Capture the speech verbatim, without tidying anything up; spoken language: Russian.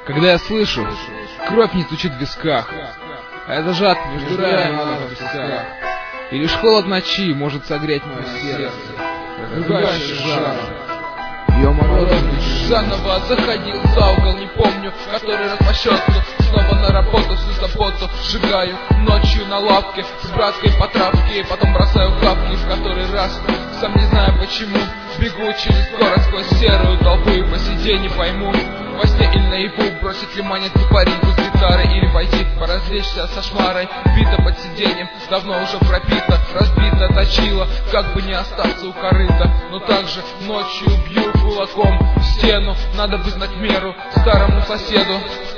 Когда я слышу, кровь не стучит в висках, а это жад между раем и песках. И лишь холод ночи может согреть мое сердце, разрывающий жар. Ее морозом заново заходил за угол, не помню, который раз по счету. Снова на работу, всю заботу сжигаю ночью на лавке с братской по травке, потом бросаю капки в который раз, сам не знаю почему. Бегу через город сквозь серую толпу и по сиденье не пойму, во сне или наяву бросить ли монетку пареньку с гитарой, или пойти поразвлечься со шмарой. Бита под сиденьем давно уже пропита, разбита, точила, как бы не остаться у корыта. Но также ночью бью кулаком в стену, надо бы знать меру старому соседу.